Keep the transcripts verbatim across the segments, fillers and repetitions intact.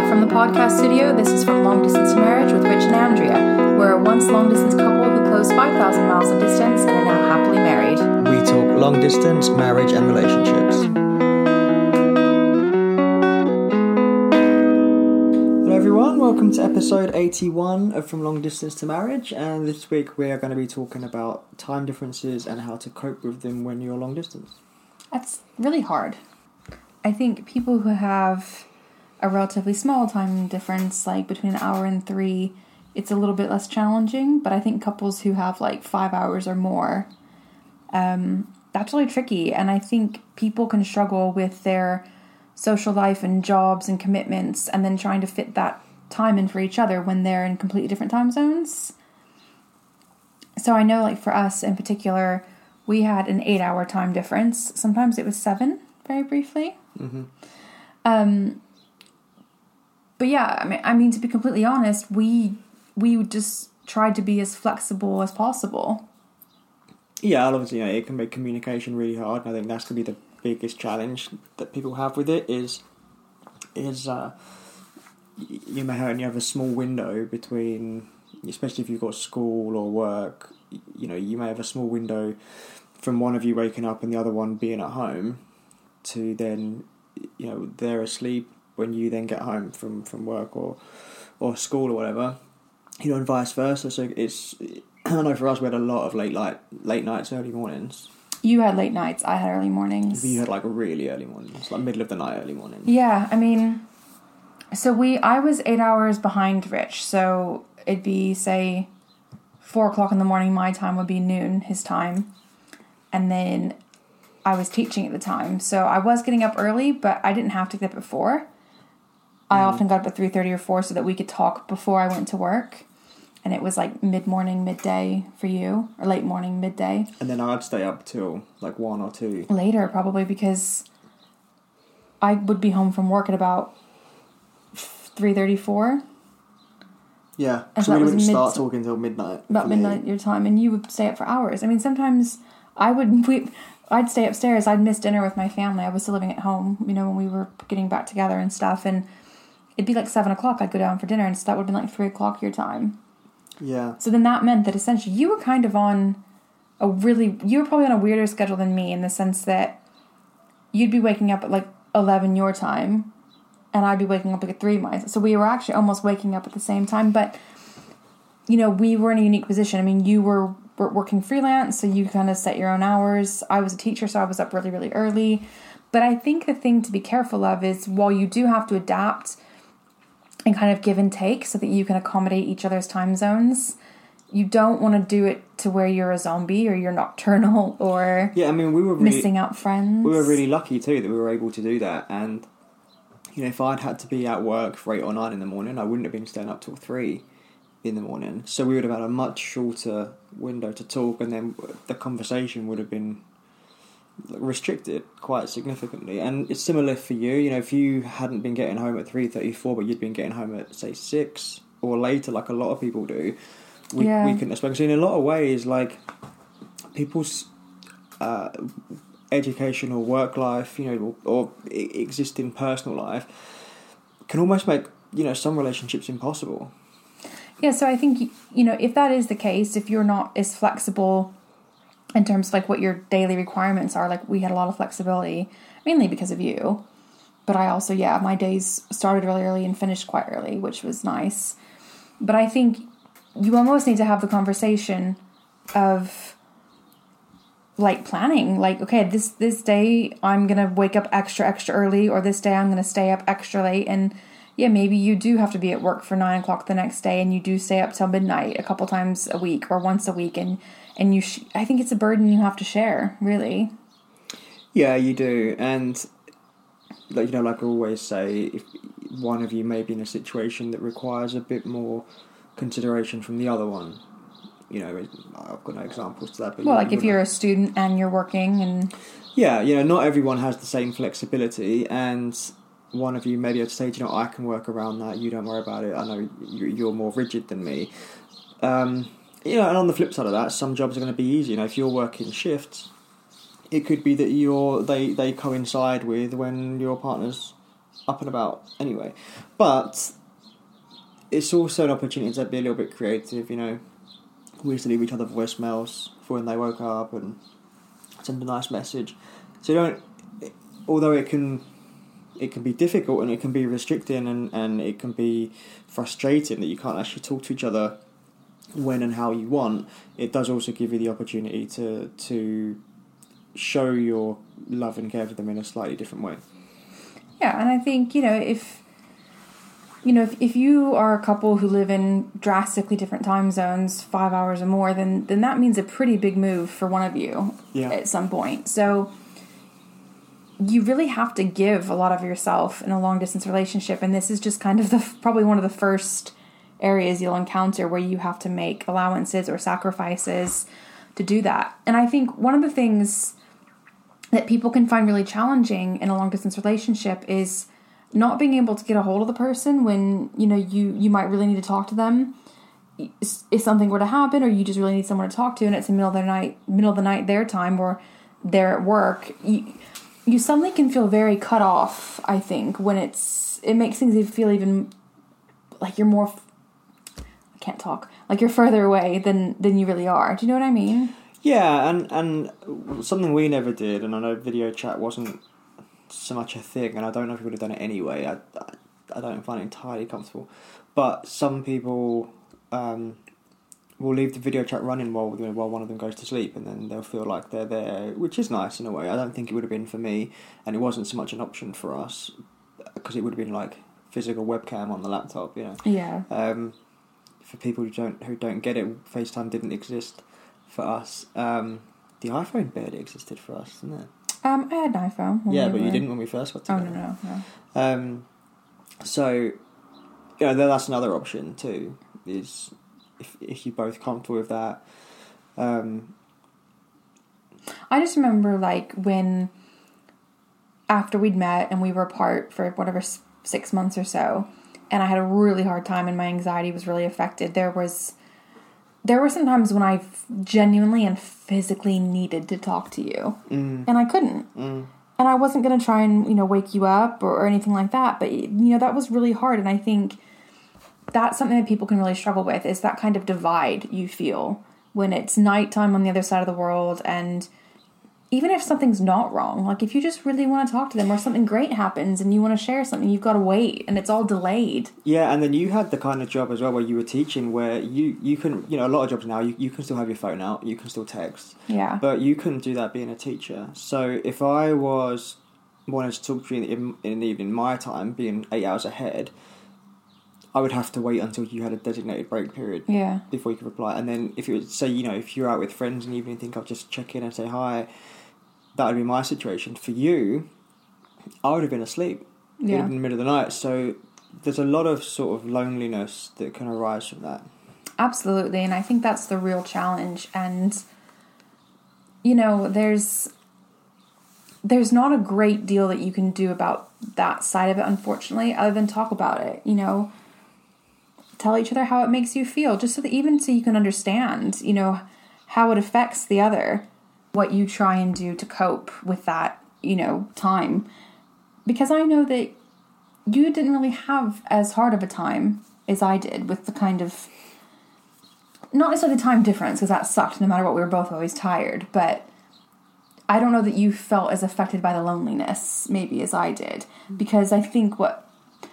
Live from the podcast studio, this is From Long Distance to Marriage with Rich and Andrea. We're a once long-distance couple who closed five thousand miles of distance and are now happily married. We talk long distance, marriage and relationships. Hello everyone, welcome to episode eighty-one of From Long Distance to Marriage, and this week we are going to be talking about time differences and how to cope with them when you're long distance. That's really hard. I think people who have a relatively small time difference, like between an hour and three, it's a little bit less challenging. But I think couples who have like five hours or more, um, that's really tricky. And I think people can struggle with their social life and jobs and commitments and then trying to fit that time in for each other when they're in completely different time zones. So I know like for us in particular, we had an eight hour time difference. Sometimes it was seven, very briefly. Mm-hmm. Um, But yeah, I mean, I mean, to be completely honest, we we just tried to be as flexible as possible. Yeah, obviously, you know, it can make communication really hard, and I think that's going to be the biggest challenge that people have with it. Is is uh, you may only have a small window between, especially if you've got school or work. You know, you may have a small window from one of you waking up and the other one being at home, to then, you know, they're asleep when you then get home from, from work or or school or whatever, you know, and vice versa. So it's, I know for us we had a lot of late light late nights, early mornings. You had late nights, I had early mornings. You had like really early mornings, like middle of the night early mornings. Yeah, I mean, so we, I was eight hours behind Rich, so it'd be, say, four o'clock in the morning, my time would be noon, his time, and then I was teaching at the time, so I was getting up early, but I didn't have to get up at four. I often got up at three thirty or four so that we could talk before I went to work. And it was like mid-morning, midday for you. Or late morning, midday. And then I'd stay up till like one or two. Later, probably, because I would be home from work at about three thirty, four. Yeah, And so that we was wouldn't mid- start talking until midnight. About midnight your time. And you would stay up for hours. I mean, sometimes I would... We, I'd stay upstairs. I'd miss dinner with my family. I was still living at home, you know, when we were getting back together and stuff. And it'd be like seven o'clock. I'd go down for dinner, and so that would have been like three o'clock your time. Yeah. So then that meant that essentially you were kind of on a really... You were probably on a weirder schedule than me in the sense that you'd be waking up at like eleven your time, and I'd be waking up like at three mine. So we were actually almost waking up at the same time. But, you know, we were in a unique position. I mean, you were... working freelance, so you kind of set your own hours. I was a teacher, so I was up really, really early. But I think the thing to be careful of is while you do have to adapt and kind of give and take so that you can accommodate each other's time zones, you don't want to do it to where you're a zombie or you're nocturnal or yeah, I mean, we were really, missing out friends. We were really lucky too that we were able to do that. And, you know, if I'd had to be at work for eight or nine in the morning, I wouldn't have been staying up till three in the morning. So we would have had a much shorter window to talk, and then the conversation would have been restricted quite significantly. And it's similar for you, you know, if you hadn't been getting home at three thirty-four, but you'd been getting home at, say, six or later, like a lot of people do, we, yeah. we couldn't have spoken. So in a lot of ways, like, people's uh, educational work life, you know, or, or existing personal life can almost make, you know, some relationships impossible. Yeah, so I think, you know, if that is the case, if you're not as flexible in terms of like what your daily requirements are, like we had a lot of flexibility, mainly because of you. But I also, yeah, my days started really early and finished quite early, which was nice. But I think you almost need to have the conversation of like planning, like, okay, this, this day I'm going to wake up extra, extra early, or this day I'm going to stay up extra late. And yeah, maybe you do have to be at work for nine o'clock the next day, and you do stay up till midnight a couple times a week or once a week, and and you. Sh- I think it's a burden you have to share, really. Yeah, you do, and like you know, like I always say, if one of you may be in a situation that requires a bit more consideration from the other one, you know, I've got no examples to that. But well, you, like if you're a student and you're working, and yeah, you know, not everyone has the same flexibility, and one of you may be able to say, you know, I can work around that, you don't worry about it, I know you're more rigid than me. Um, you know, and on the flip side of that, some jobs are going to be easy. You know, if you're working shifts, it could be that you're they, they coincide with when your partner's up and about anyway. But it's also an opportunity to be a little bit creative, you know. We used to leave each other voicemails for when they woke up and send a nice message. So you don't, although it can it can be difficult and it can be restricting and, and it can be frustrating that you can't actually talk to each other when and how you want, it does also give you the opportunity to to show your love and care for them in a slightly different way. Yeah, and I think, you know, if you know, if, if you are a couple who live in drastically different time zones, five hours or more, then then that means a pretty big move for one of you yeah. at some point. So you really have to give a lot of yourself in a long distance relationship, and this is just kind of the probably one of the first areas you'll encounter where you have to make allowances or sacrifices to do that. And I think one of the things that people can find really challenging in a long distance relationship is not being able to get a hold of the person when, you know, you, you might really need to talk to them. If something were to happen or you just really need someone to talk to and it's the middle of the night, middle of the night their time, or they're at work, you, you suddenly can feel very cut off, I think, when it's, it makes things feel even like you're more, I can't talk, like you're further away than, than you really are. Do you know what I mean? Yeah, and, and something we never did, and I know video chat wasn't so much a thing, and I don't know if we would have done it anyway. I, I, I don't find it entirely comfortable. But some people um, will leave the video chat running while while one of them goes to sleep, and then they'll feel like they're there, which is nice in a way. I don't think it would have been for me, and it wasn't so much an option for us, because it would have been like physical webcam on the laptop, you know. Yeah. Um, for people who don't who don't get it, FaceTime didn't exist for us. Um, the iPhone barely existed for us, didn't it? Um, I had an iPhone. Yeah, we but were... you didn't when we first got together. Oh, no, no, no. Um, so, yeah, that's another option too, is if if you're both comfortable with that. Um, I just remember, like, when, after we'd met and we were apart for whatever, six months or so, and I had a really hard time and my anxiety was really affected, there was... There were some times when I genuinely and physically needed to talk to you. mm, And I couldn't. mm. And I wasn't going to try and, you know, wake you up or, or anything like that. But, you know, that was really hard. And I think that's something that people can really struggle with, is that kind of divide you feel when it's nighttime on the other side of the world. And even if something's not wrong, like if you just really want to talk to them or something great happens and you want to share something, you've got to wait and it's all delayed. Yeah, and then you had the kind of job as well where you were teaching where you, you can, you know, a lot of jobs now, you, you can still have your phone out, you can still text. Yeah. But you couldn't do that being a teacher. So if I was wanted to talk to you in, in the evening, my time, being eight hours ahead, I would have to wait until you had a designated break period Yeah. before you could reply. And then if you would say, you know, if you're out with friends in the evening, think I'll just check in and say hi, that would be my situation. For you, I would have been asleep Yeah. in the middle of the night. So there's a lot of sort of loneliness that can arise from that. Absolutely. And I think that's the real challenge. And, you know, there's there's not a great deal that you can do about that side of it, unfortunately, other than talk about it. You know, tell each other how it makes you feel, just so that even so you can understand, you know, how it affects the other, what you try and do to cope with that, you know, time. Because I know that you didn't really have as hard of a time as I did with the kind of, not necessarily the time difference, because that sucked no matter what, we were both always tired, but I don't know that you felt as affected by the loneliness maybe as I did. Because I think what,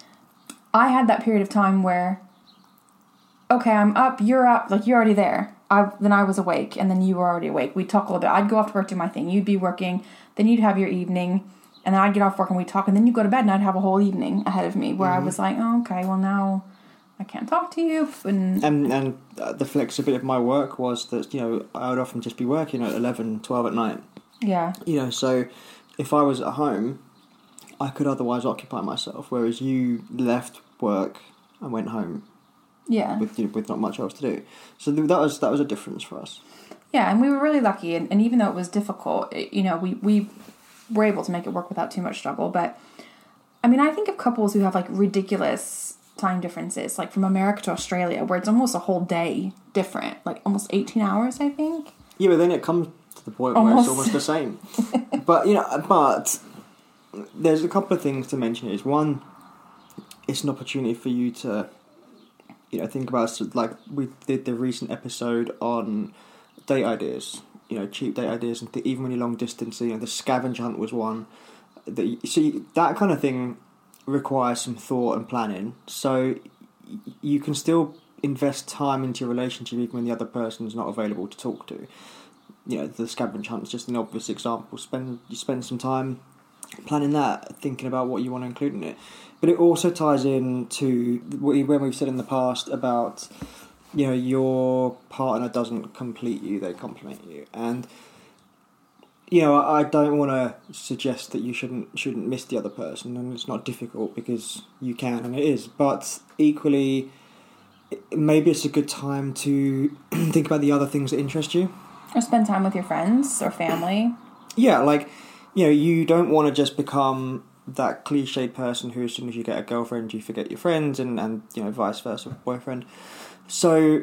I had that period of time where, okay, I'm up, you're up, like you're already there. I, then I was awake, and then you were already awake. We'd talk a little bit. I'd go off to work, do my thing. You'd be working. Then you'd have your evening, and then I'd get off work, and we'd talk. And then you'd go to bed, and I'd have a whole evening ahead of me where mm-hmm. I was like, oh, okay, well, now I can't talk to you. And and, and uh, the flexibility of my work was that, you know, I would often just be working at eleven, twelve at night. Yeah. You know, so if I was at home, I could otherwise occupy myself, whereas you left work and went home. Yeah. With, you know, with not much else to do. So th- that was that was a difference for us. Yeah, and we were really lucky, and, and even though it was difficult, it, you know, we, we were able to make it work without too much struggle. But, I mean, I think of couples who have, like, ridiculous time differences, like from America to Australia, where it's almost a whole day different, like almost eighteen hours, I think. Yeah, but then it comes to the point almost. where it's almost the same. But, you know, but there's a couple of things to mention. Is one, it's an opportunity for you to, you know, think about, so like we did the recent episode on date ideas, you know, cheap date ideas, and th- even when you're long distance, you know, the scavenger hunt was one. That you, see, that kind of thing requires some thought and planning. So y- you can still invest time into your relationship even when the other person is not available to talk to. You know, the scavenger hunt is just an obvious example. Spend you spend some time planning that, thinking about what you want to include in it. But it also ties in to when we've said in the past about, you know, your partner doesn't complete you, they compliment you. And, you know, I don't want to suggest that you shouldn't shouldn't miss the other person, and it's not difficult because you can, and it is. But equally, maybe it's a good time to think about the other things that interest you. Or spend time with your friends or family. Yeah, like, you know, you don't want to just become that cliche person who, as soon as you get a girlfriend, you forget your friends, and, and you know, vice versa, boyfriend. So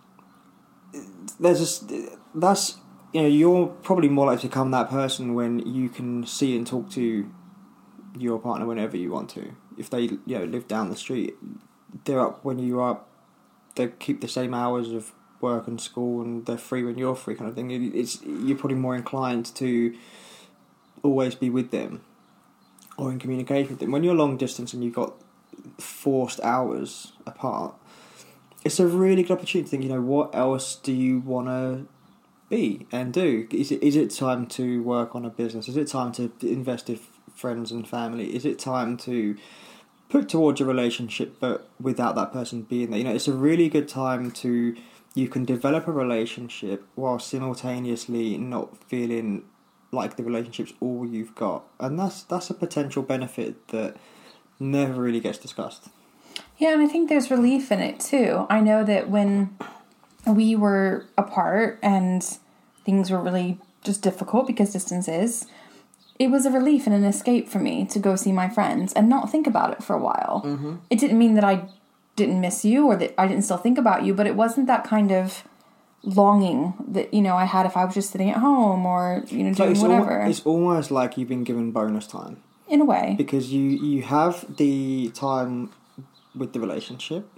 there's this, that's, you know, you're probably more likely to become that person when you can see and talk to your partner whenever you want to. If they, you know, live down the street, they're up when you are up, they keep the same hours of work and school, and they're free when you're free, kind of thing. It's, you're probably more inclined to always be with them or in communication with them. When you're long distance and you've got forced hours apart, it's a really good opportunity to think, you know, what else do you want to be and do? Is it is it time to work on a business? Is it time to invest in friends and family? Is it time to put towards a relationship but without that person being there? You know, it's a really good time to, you can develop a relationship while simultaneously not feeling like the relationship's all you've got. And that's that's a potential benefit that never really gets discussed. Yeah, and I think there's relief in it too. I know that when we were apart and things were really just difficult because distance is, it was a relief and an escape for me to go see my friends and not think about it for a while. Mm-hmm. It didn't mean that I didn't miss you or that I didn't still think about you, but it wasn't that kind of longing that, you know, I had if I was just sitting at home or, you know, doing it's whatever. Al- it's almost like you've been given bonus time. In a way. Because you, you have the time with the relationship,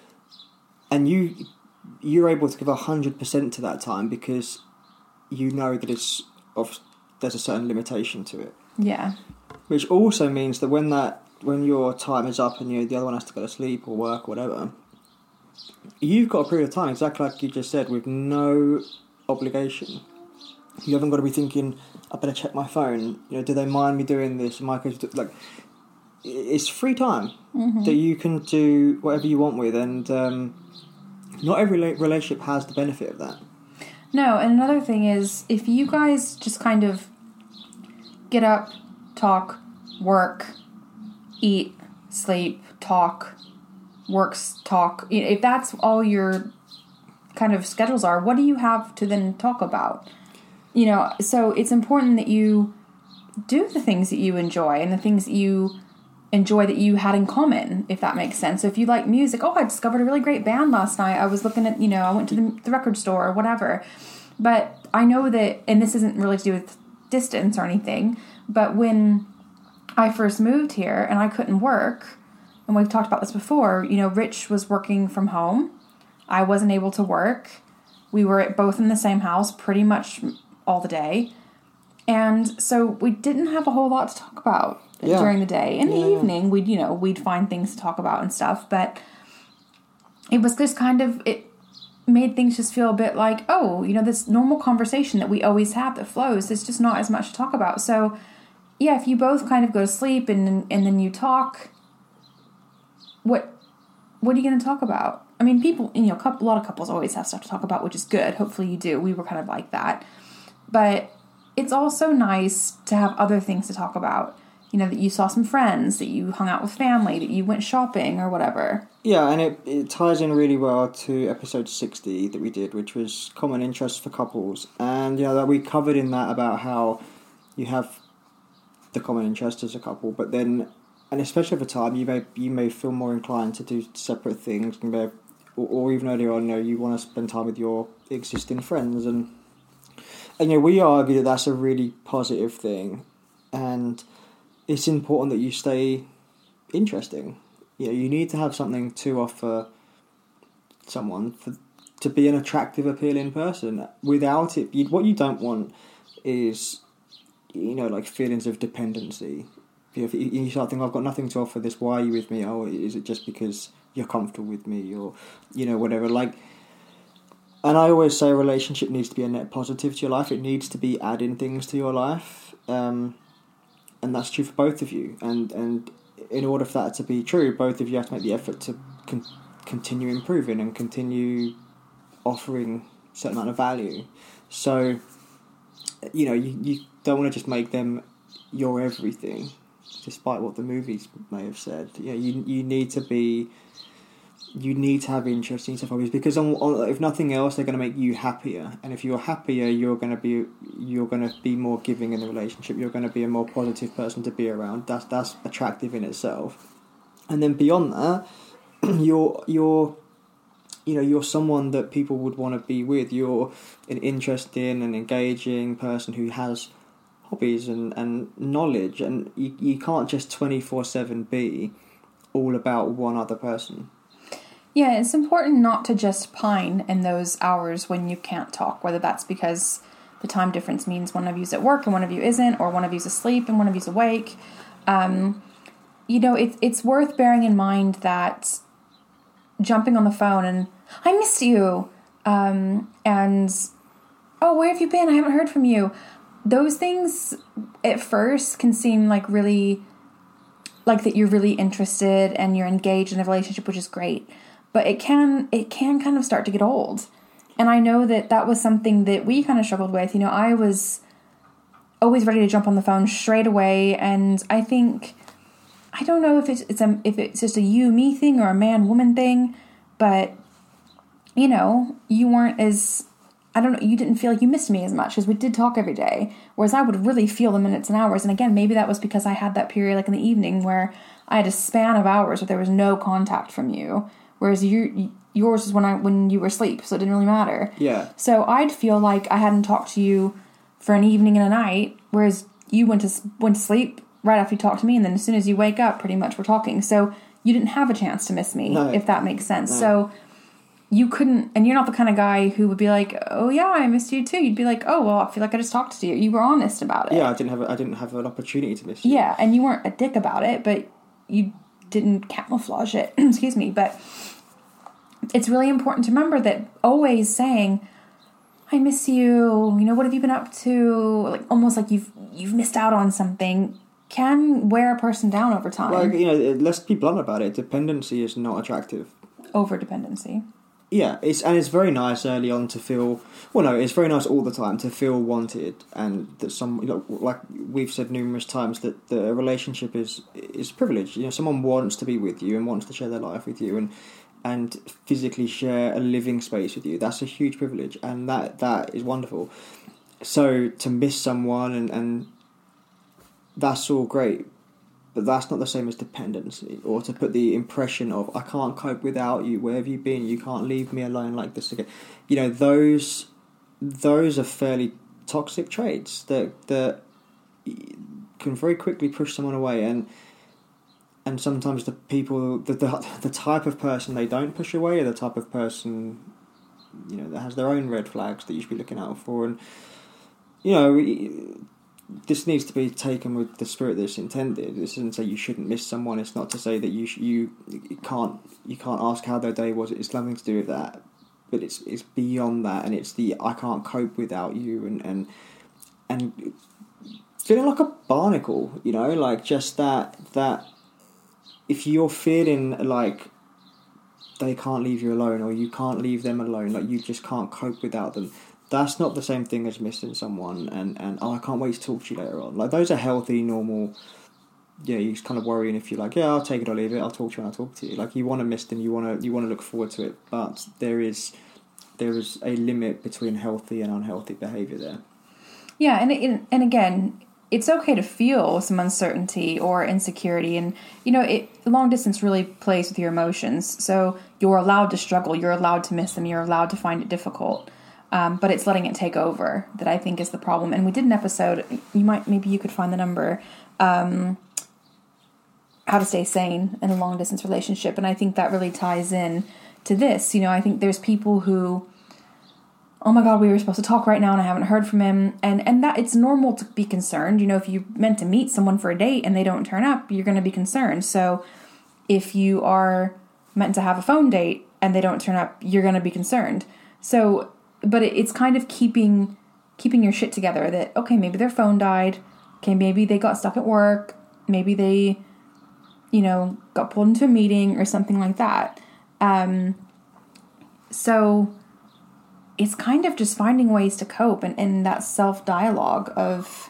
and you, you're able to give one hundred percent to that time because you know that it's of, there's a certain limitation to it. Yeah. Which also means that when that when your time is up and you the other one has to go to sleep or work or whatever, you've got a period of time, exactly like you just said, with no obligation. You haven't got to be thinking, I better check my phone. You know, do they mind me doing this? Am I going to do, like, it's free time mm-hmm. that you can do whatever you want with, and um, not every relationship has the benefit of that. No, and another thing is, if you guys just kind of get up, talk, work, eat, sleep, talk, works, talk, if that's all your kind of schedules are, what do you have to then talk about? You know, so it's important that you do the things that you enjoy and the things that you enjoy that you had in common, if that makes sense. So if you like music, oh, I discovered a really great band last night. I was looking at, you know, I went to the, the record store or whatever. But I know that, and this isn't really to do with distance or anything, but when I first moved here and I couldn't work, and we've talked about this before, you know, Rich was working from home. I wasn't able to work. We were both in the same house pretty much all the day. And so we didn't have a whole lot to talk about yeah. during the day. In the yeah. evening, we'd, you know, we'd find things to talk about and stuff. But it was just kind of, it made things just feel a bit like, oh, you know, this normal conversation that we always have that flows, there's just not as much to talk about. So, yeah, if you both kind of go to sleep and and then you talk, what what are you going to talk about? I mean, people, you know, a, couple, a lot of couples always have stuff to talk about, which is good. Hopefully you do. We were kind of like that. But it's also nice to have other things to talk about. You know, that you saw some friends, that you hung out with family, that you went shopping or whatever. Yeah, and it, it ties in really well to episode sixty that we did, which was common interests for couples. And, you know, that we covered in that about how you have the common interest as a couple, but then, and especially over time, you may you may feel more inclined to do separate things, and may, or, or even earlier on, you know, you want to spend time with your existing friends, and and you know, we argue that that's a really positive thing, and it's important that you stay interesting. You know, you need to have something to offer someone for to be an attractive, appealing person. Without it, you, what you don't want is, you know, like feelings of dependency. If you, you start thinking, I've got nothing to offer this, why are you with me? Oh, is it just because you're comfortable with me, or, you know, whatever. Like, and I always say a relationship needs to be a net positive to your life. It needs to be adding things to your life. Um, and that's true for both of you. And, and in order for that to be true, both of you have to make the effort to con- continue improving and continue offering a certain amount of value. So, you know, you, you don't want to just make them your everything, despite what the movies may have said. Yeah, you you need to be, you need to have interesting stuff, obviously, because on, on, if nothing else, they're going to make you happier. And if you're happier, you're going to be you're going to be more giving in the relationship. You're going to be a more positive person to be around. That's that's attractive in itself. And then beyond that, you're you're you know you're someone that people would want to be with. You're an interesting and engaging person who has hobbies and, and knowledge, and you, you can't just twenty-four seven be all about one other person. Yeah, it's important not to just pine in those hours when you can't talk, whether that's because the time difference means one of you's at work and one of you isn't, or one of you's asleep and one of you's awake. Um, you know, it, it's worth bearing in mind that jumping on the phone and, I missed you, um, and, oh, where have you been? I haven't heard from you. Those things at first can seem like really, like that you're really interested and you're engaged in a relationship, which is great. But it can, it can kind of start to get old. And I know that that was something that we kind of struggled with. You know, I was always ready to jump on the phone straight away. And I think, I don't know if it's, it's a, if it's just a you, me thing or a man, woman thing, but you know, you weren't as, I don't know, you didn't feel like you missed me as much because we did talk every day, whereas I would really feel the minutes and hours. And again, maybe that was because I had that period like in the evening where I had a span of hours where there was no contact from you, whereas you, yours was when I when you were asleep, so it didn't really matter. Yeah. So I'd feel like I hadn't talked to you for an evening and a night, whereas you went to went to sleep right after you talked to me, and then as soon as you wake up, pretty much we're talking. So you didn't have a chance to miss me, no. if that makes sense. No. So you couldn't, and you're not the kind of guy who would be like, oh yeah, I missed you too. You'd be like, oh, well, I feel like I just talked to you. You were honest about it. Yeah, I didn't have a, I didn't have an opportunity to miss you. Yeah, and you weren't a dick about it, but you didn't camouflage it. Excuse me. But it's really important to remember that always saying, I miss you, you know, what have you been up to? Like almost like you've you've missed out on something can wear a person down over time. Like, you know, let's be blunt about it. Dependency is not attractive. Over dependency. Yeah, it's and it's very nice early on to feel. Well, no, it's very nice all the time to feel wanted, and that some, you know, like we've said numerous times, that the relationship is is privileged. You know, someone wants to be with you and wants to share their life with you, and and physically share a living space with you. That's a huge privilege, and that that is wonderful. So to miss someone and and that's all great. But that's not the same as dependency, or to put the impression of, I can't cope without you, where have you been, you can't leave me alone like this again. You know, those those are fairly toxic traits that that can very quickly push someone away, and and sometimes the people, the, the, the type of person they don't push away are the type of person, you know, that has their own red flags that you should be looking out for. And, you know, this needs to be taken with the spirit that it's intended. This isn't to say you shouldn't miss someone. It's not to say that you sh- you, you can't you can't ask how their day was. It's nothing to do with that. But it's it's beyond that, and it's the I can't cope without you, and and and feeling like a barnacle. You know, like just that that if you're feeling like they can't leave you alone, or you can't leave them alone, like you just can't cope without them. That's not the same thing as missing someone and, and oh, I can't wait to talk to you later on. Like, those are healthy, normal, yeah, you're kind of worrying if you're like, yeah, I'll take it or leave it, I'll talk to you when I talk to you. Like, you want to miss them, you want to you want to look forward to it, but there is there is a limit between healthy and unhealthy behaviour there. Yeah, and it, and again, it's okay to feel some uncertainty or insecurity, and, you know, it long distance really plays with your emotions, so you're allowed to struggle, you're allowed to miss them, you're allowed to find it difficult. Um, but it's letting it take over that I think is the problem. And we did an episode, you might, maybe you could find the number, um, how to stay sane in a long distance relationship. And I think that really ties in to this. You know, I think there's people who, oh my God, we were supposed to talk right now and I haven't heard from him. And, and that it's normal to be concerned. You know, if you meant to meet someone for a date and they don't turn up, you're going to be concerned. So if you are meant to have a phone date and they don't turn up, you're going to be concerned. So, but it, it's kind of keeping, keeping your shit together that, okay, maybe their phone died. Okay, maybe they got stuck at work. Maybe they, you know, got pulled into a meeting or something like that. Um, so it's kind of just finding ways to cope and, and that self-dialogue of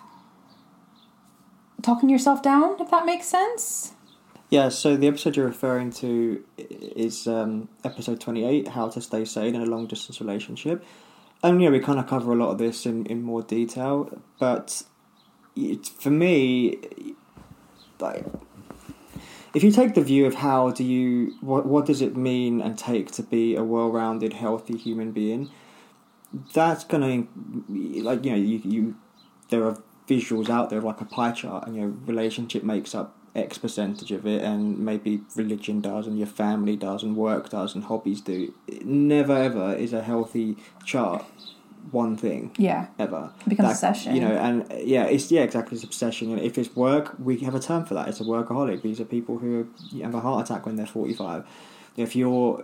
talking yourself down, if that makes sense. Yeah, so the episode you're referring to is um, episode twenty-eight, How to Stay Sane in a Long-Distance Relationship. And, you know, we kind of cover a lot of this in, in more detail, but it, for me, like, if you take the view of how do you, what, what does it mean and take to be a well-rounded, healthy human being, that's going to, like, you know, you, you there are visuals out there like a pie chart, and your relationship makes up X percentage of it, and maybe religion does, and your family does, and work does, and hobbies do. It never ever is a healthy chart one thing. Yeah. Ever. It becomes that, obsession. You know, and yeah, it's yeah exactly it's obsession. And if it's work, we have a term for that. It's a workaholic. These are people who have a heart attack when they're forty-five. If you're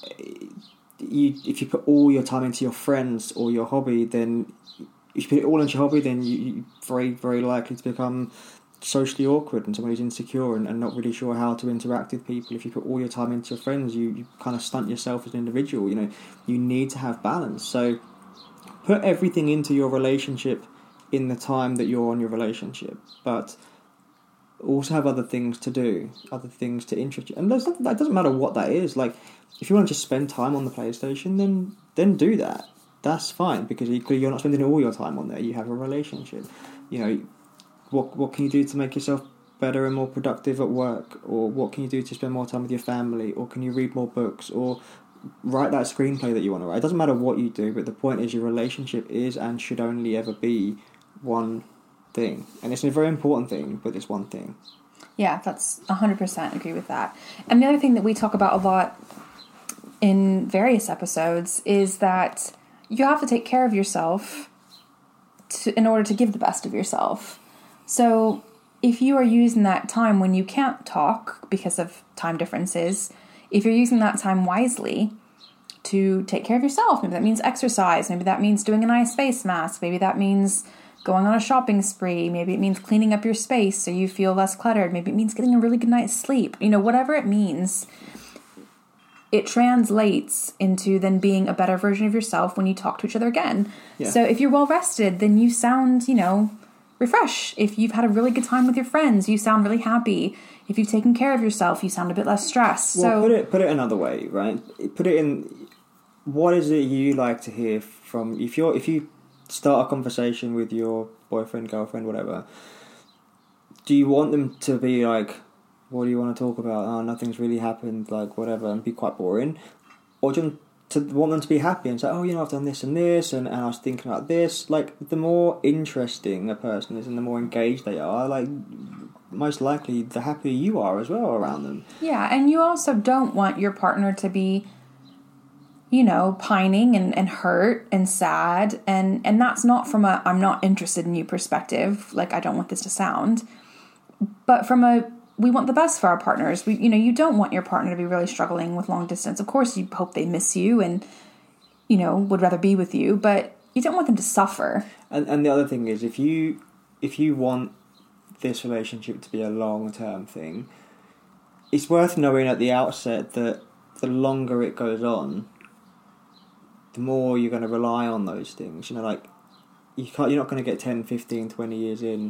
you if you put all your time into your friends or your hobby, then if you put it all into your hobby, then you, you're very very likely to become socially awkward and someone who's insecure and, and not really sure how to interact with people. If you put all your time into your friends, you, you kind of stunt yourself as an individual. You know, you need to have balance. So put everything into your relationship in the time that you're on your relationship, but also have other things to do, other things to interest you. And there's nothing, that doesn't matter what that is. Like, if you want to just spend time on the PlayStation, then then do that. That's fine, because equally you're not spending all your time on there. You have a relationship. You know, what what can you do to make yourself better and more productive at work? Or what can you do to spend more time with your family? Or can you read more books? Or write that screenplay that you want to write. It doesn't matter what you do, but the point is your relationship is and should only ever be one thing. And it's a very important thing, but it's one thing. Yeah, that's one hundred percent agree with that. And the other thing that we talk about a lot in various episodes is that you have to take care of yourself to, in order to give the best of yourself. So if you are using that time when you can't talk because of time differences, if you're using that time wisely to take care of yourself, maybe that means exercise, maybe that means doing a nice face mask, maybe that means going on a shopping spree, maybe it means cleaning up your space so you feel less cluttered, maybe it means getting a really good night's sleep, you know, whatever it means, it translates into then being a better version of yourself when you talk to each other again. Yeah. So if you're well rested, then you sound, you know, refreshed. If you've had a really good time with your friends, you sound really happy. If you've taken care of yourself, you sound a bit less stressed. Well, so put it put it another way, right? Put it in. What is it you like to hear from? If you're if you start a conversation with your boyfriend, girlfriend, whatever, do you want them to be like, "What do you want to talk about? Oh, nothing's really happened," like whatever, and be quite boring, or do you want to want them to be happy and say, "Oh, you know, I've done this and this, and, and I was thinking about this." Like, the more interesting a person is and the more engaged they are, like, most likely the happier you are as well around them. Yeah, and you also don't want your partner to be, you know, pining and, and hurt and sad, and, and that's not from a I'm not interested in you perspective, like I don't want this to sound, but from a we want the best for our partners. We, you know, you don't want your partner to be really struggling with long distance. Of course, you hope they miss you and, you know, would rather be with you, but you don't want them to suffer. And and the other thing is, if you if you want this relationship to be a long-term thing, it's worth knowing at the outset that the longer it goes on, the more you're going to rely on those things. You know, like, you can't, you're not going to get ten, fifteen, twenty years in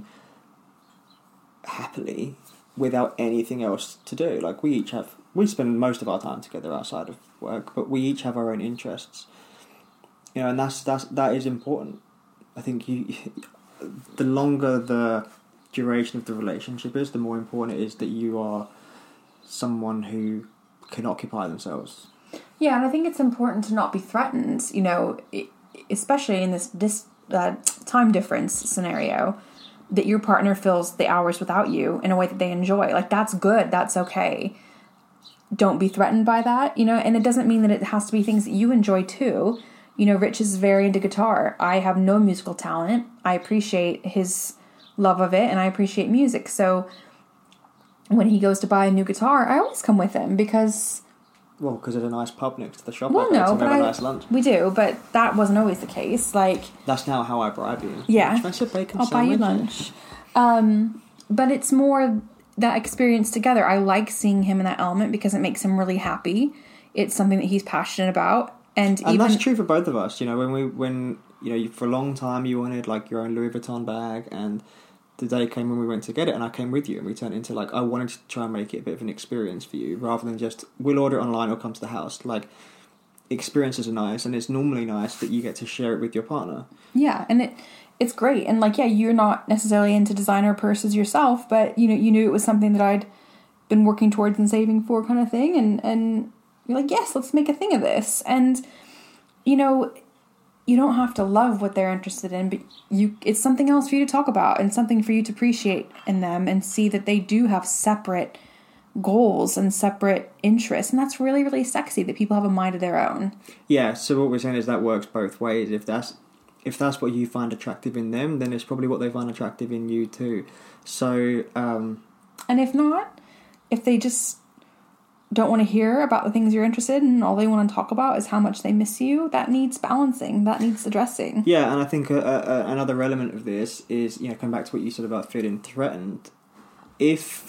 happily without anything else to do. Like, we each have, we spend most of our time together outside of work, but we each have our own interests. You know, and that's, that's, that is important. I think you, the longer the duration of the relationship is, the more important it is that you are someone who can occupy themselves. Yeah, and I think it's important to not be threatened, you know, especially in this dis, uh, time difference scenario, that your partner fills the hours without you in a way that they enjoy. Like, that's good. That's okay. Don't be threatened by that, you know, and it doesn't mean that it has to be things that you enjoy too. You know, Rich is very into guitar. I have no musical talent. I appreciate his love of it, and I appreciate music. So when he goes to buy a new guitar, I always come with him because... Well, because there's a nice pub next to the shop. Well, I no, bet, but we have I, a nice lunch. we do, but that wasn't always the case. Like, that's now how I bribe you. Yeah. Should I say bacon I'll sandwich? buy you lunch. Um, but it's more that experience together. I like seeing him in that element because it makes him really happy. It's something that he's passionate about. And, And even, that's true for both of us. You know, when we, when, you know, for a long time you wanted like your own Louis Vuitton bag, and the day came when we went to get it, and I came with you, and we turned into like, I wanted to try and make it a bit of an experience for you rather than just, we'll order it online or come to the house. Like, experiences are nice, and it's normally nice that you get to share it with your partner. Yeah, and it it's great. And like, yeah, you're not necessarily into designer purses yourself, but you know, you knew it was something that I'd been working towards and saving for, kind of thing, and and you're like, yes, let's make a thing of this. And you know, you don't have to love what they're interested in, but you it's something else for you to talk about and something for you to appreciate in them and see that they do have separate goals and separate interests. And that's really, really sexy that people have a mind of their own. Yeah, so what we're saying is that works both ways. If that's if that's what you find attractive in them, then it's probably what they find attractive in you too. So, um... And if not, if they just don't want to hear about the things you're interested in and all they want to talk about is how much they miss you, that needs balancing, that needs addressing. Yeah, and I think uh, uh, another element of this is, you know, come back to what you said about feeling threatened. If,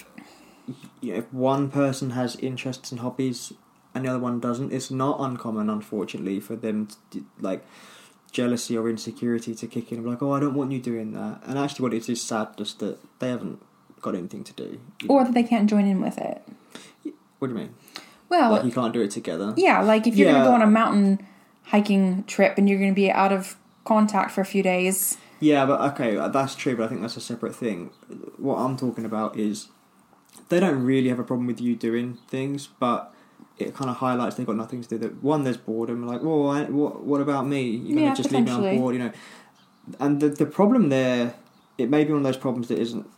you know, if one person has interests and hobbies and the other one doesn't, it's not uncommon, unfortunately, for them to, like, jealousy or insecurity to kick in and be like, oh, I don't want you doing that. And actually what it is is sad just that they haven't got anything to do. Or that they can't join in with it. What do you mean? Well, like you can't do it together? Yeah, like if you're yeah. going to go on a mountain hiking trip and you're going to be out of contact for a few days. Yeah, but okay, that's true, but I think that's a separate thing. What I'm talking about is they don't really have a problem with you doing things, but it kind of highlights they've got nothing to do. That one, there's boredom. Like, well, I, what, what about me? You're going to yeah, just leave me on board, you know? And the the problem there, it may be one of those problems that isn't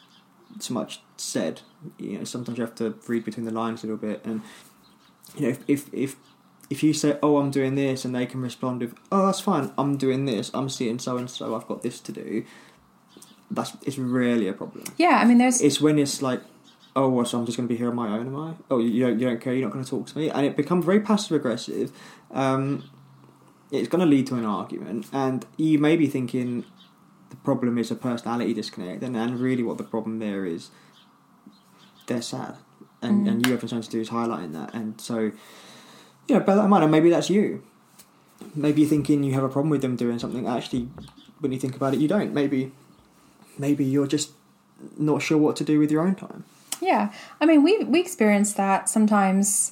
so much said. You know, sometimes you have to read between the lines a little bit, and you know, if if if, if you say, "Oh, I'm doing this," and they can respond with, "Oh, that's fine. I'm doing this. I'm seeing so and so. I've got this to do." That's it's rarely a problem. Yeah, I mean, there's. It's when it's like, "Oh, well, so I'm just going to be here on my own, am I? Oh, you don't you don't care. You're not going to talk to me," and it becomes very passive aggressive. Um, it's going to lead to an argument, and you may be thinking the problem is a personality disconnect, and, and really what the problem there is, they're sad, and, mm. and you have something to do is highlighting that. And so, you know, bear that in mind, and maybe that's you. Maybe you're thinking you have a problem with them doing something. Actually, when you think about it, you don't. Maybe, maybe you're just not sure what to do with your own time. Yeah, I mean, we we experience that sometimes.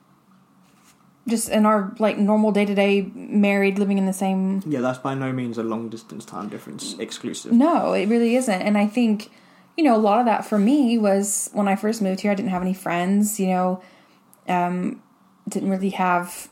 Just in our like normal day to day married, living in the same. Yeah, that's by no means a long distance time difference exclusive. No, it really isn't. And I think, you know, a lot of that for me was when I first moved here, I didn't have any friends, you know, um, didn't really have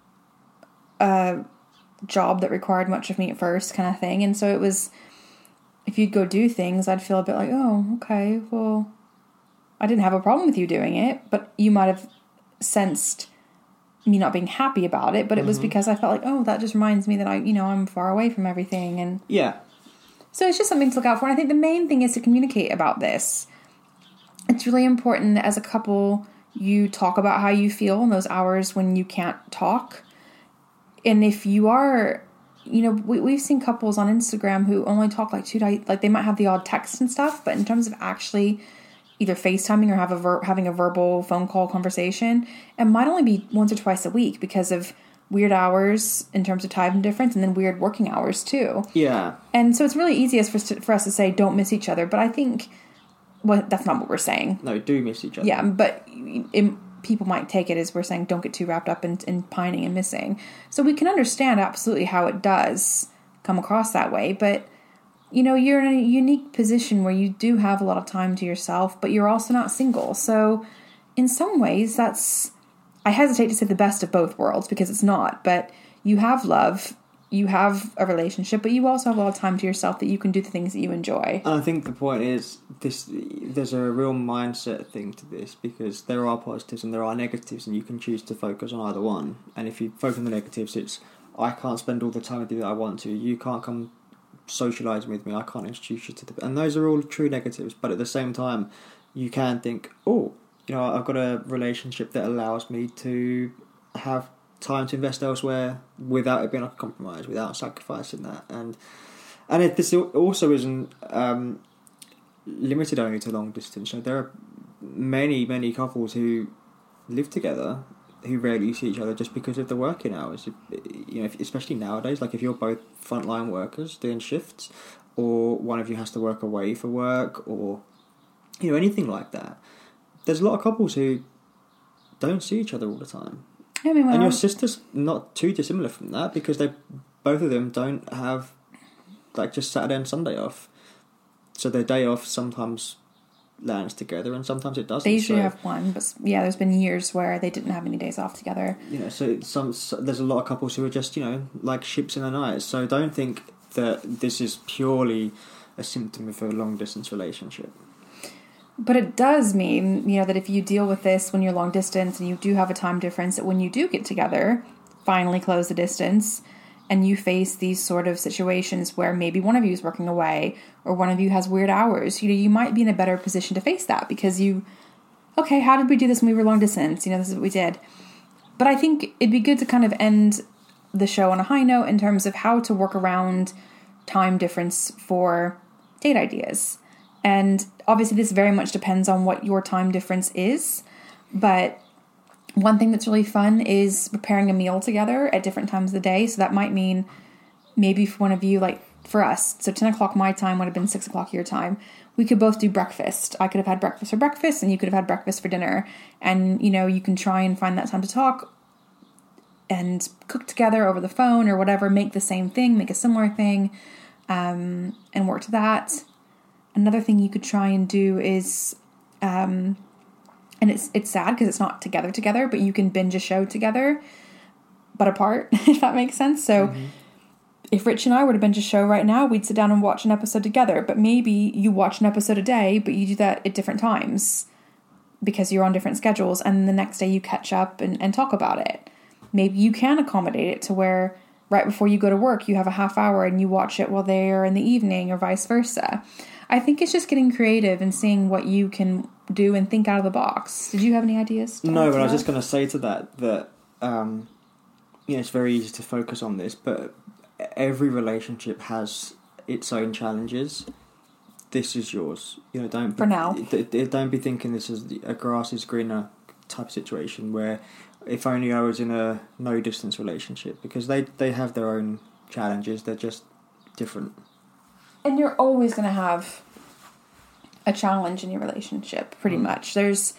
a job that required much of me at first, kind of thing. And so it was, if you'd go do things, I'd feel a bit like, oh, okay, well, I didn't have a problem with you doing it, but you might have sensed me not being happy about it, but it mm-hmm. was because I felt like, oh, that just reminds me that I, you know, I'm far away from everything. And yeah. So it's just something to look out for. And I think the main thing is to communicate about this. It's really important that as a couple, you talk about how you feel in those hours when you can't talk. And if you are, you know, we, we've seen couples on Instagram who only talk like two days, like they might have the odd text and stuff, but in terms of actually either FaceTiming or have a ver- having a verbal phone call conversation, it might only be once or twice a week because of weird hours in terms of time difference and then weird working hours too. Yeah. And so it's really easiest for, for us to say don't miss each other, but I think well, that's not what we're saying. No, do miss each other. Yeah, but it, people might take it as we're saying don't get too wrapped up in, in pining and missing. So we can understand absolutely how it does come across that way, but you know, you're in a unique position where you do have a lot of time to yourself, but you're also not single. So in some ways, that's, I hesitate to say the best of both worlds because it's not, but you have love, you have a relationship, but you also have a lot of time to yourself that you can do the things that you enjoy. And I think the point is this: there's a real mindset thing to this, because there are positives and there are negatives, and you can choose to focus on either one. And if you focus on the negatives, it's I can't spend all the time with you that I want to. You can't come socialise with me. I can't introduce you to the... And those are all true negatives. But at the same time, you can think, oh, you know, I've got a relationship that allows me to have time to invest elsewhere without it being like a compromise, without sacrificing that. And and it, this also isn't um, limited only to long distance. You know, there are many, many couples who live together who rarely see each other just because of the working hours. You know, especially nowadays, like if you're both frontline workers doing shifts, or one of you has to work away for work, or you know, anything like that. There's a lot of couples who don't see each other all the time. I mean, and your I'm... sister's not too dissimilar from that, because they both of them don't have like just Saturday and Sunday off. So their day off sometimes lands together and sometimes it doesn't. They usually so, have one, but yeah, there's been years where they didn't have any days off together. You know, so some so there's a lot of couples who are just, you know, like ships in the night. So don't think that this is purely a symptom of a long distance relationship. But it does mean, you know, that if you deal with this when you're long distance and you do have a time difference, that when you do get together, finally close the distance, and you face these sort of situations where maybe one of you is working away or one of you has weird hours, you know, you might be in a better position to face that because you, okay, how did we do this when we were long distance? You know, this is what we did. But I think it'd be good to kind of end the show on a high note in terms of how to work around time difference for date ideas. And obviously this very much depends on what your time difference is, but one thing that's really fun is preparing a meal together at different times of the day. So that might mean maybe for one of you, like for us, so ten o'clock my time would have been six o'clock your time. We could both do breakfast. I could have had breakfast for breakfast and you could have had breakfast for dinner. And, you know, you can try and find that time to talk and cook together over the phone or whatever, make the same thing, make a similar thing, um, and work to that. Another thing you could try and do is... Um, And it's it's sad because it's not together together, but you can binge a show together, but apart, if that makes sense. So mm-hmm. if Rich and I were to binge a show right now, we'd sit down and watch an episode together. But maybe you watch an episode a day, but you do that at different times because you're on different schedules. And the next day you catch up and, and talk about it. Maybe you can accommodate it to where right before you go to work, you have a half hour and you watch it while they're in the evening or vice versa. I think it's just getting creative and seeing what you can do and think out of the box. Did you have any ideas? No, but I was just going to say to that that um, you know, it's very easy to focus on this, but every relationship has its own challenges. This is yours. You know, don't for now. Don't be thinking this is a grass is greener type of situation where if only I was in a no distance relationship, because they they have their own challenges. They're just different. And you're always going to have a challenge in your relationship, pretty mm. much. There's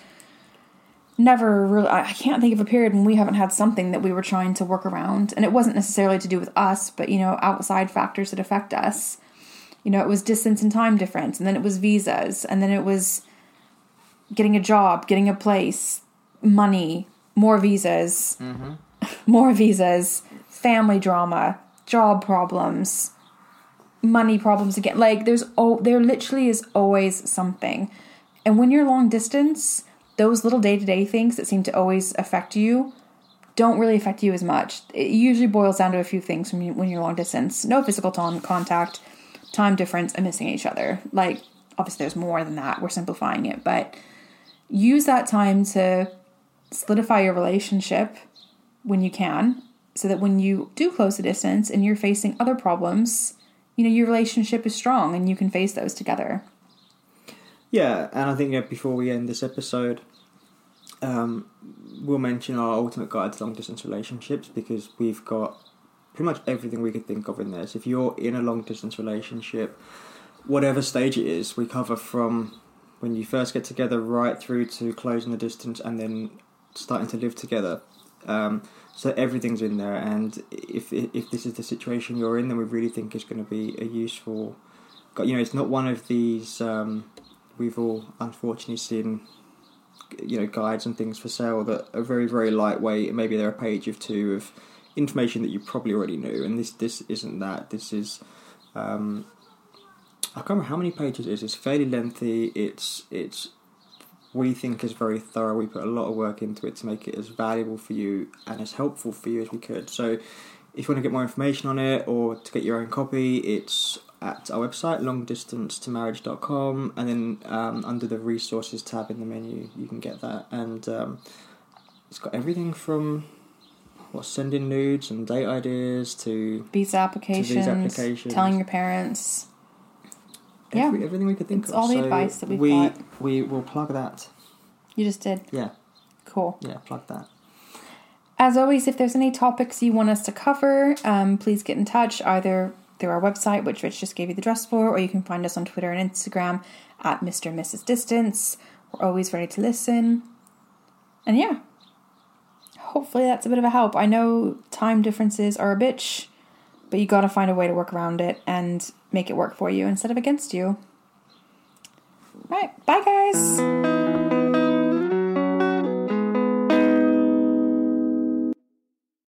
never really... I can't think of a period when we haven't had something that we were trying to work around. And it wasn't necessarily to do with us, but, you know, outside factors that affect us. You know, it was distance and time difference. And then it was visas. And then it was getting a job, getting a place, money, more visas, mm-hmm. more visas, family drama, job problems... money problems again. Like there's oh there literally is always something. And when you're long distance, those little day-to-day things that seem to always affect you don't really affect you as much. It usually boils down to a few things when, you, when you're long distance. No physical t- contact, time difference, and missing each other. Like obviously there's more than that. We're simplifying it, but use that time to solidify your relationship when you can, so that when you do close the distance and you're facing other problems, you know, your relationship is strong and you can face those together. Yeah, and I think uh, before we end this episode, um, we'll mention our ultimate guide to long-distance relationships, because we've got pretty much everything we could think of in there. So if you're in a long-distance relationship, whatever stage it is, we cover from when you first get together right through to closing the distance and then starting to live together. Um So everything's in there, and if if this is the situation you're in, then we really think it's going to be a useful... You know, it's not one of these... Um, we've all unfortunately seen, you know, guides and things for sale that are very, very lightweight. Maybe they're a page of two of information that you probably already knew, and this this isn't that. This is um, I can't remember how many pages it is. It's fairly lengthy. It's it's we think is very thorough. We put a lot of work into it to make it as valuable for you and as helpful for you as we could. So if you want to get more information on it or to get your own copy, it's at our website, long distance to marriage dot com, and then um, under the resources tab in the menu, you can get that. And um, it's got everything from what sending nudes and date ideas to visa applications, to visa applications. telling your parents. Every, yeah, everything we could think it's of. all the so advice that we've we, got. We will plug that. You just did? Yeah. Cool. Yeah, plug that. As always, if there's any topics you want us to cover, um, please get in touch either through our website, which Rich just gave you the address for, or you can find us on Twitter and Instagram at Mister and Missus Distance. We're always ready to listen. And yeah, hopefully that's a bit of a help. I know time differences are a bitch, but you got to find a way to work around it and make it work for you instead of against you. Right, bye guys!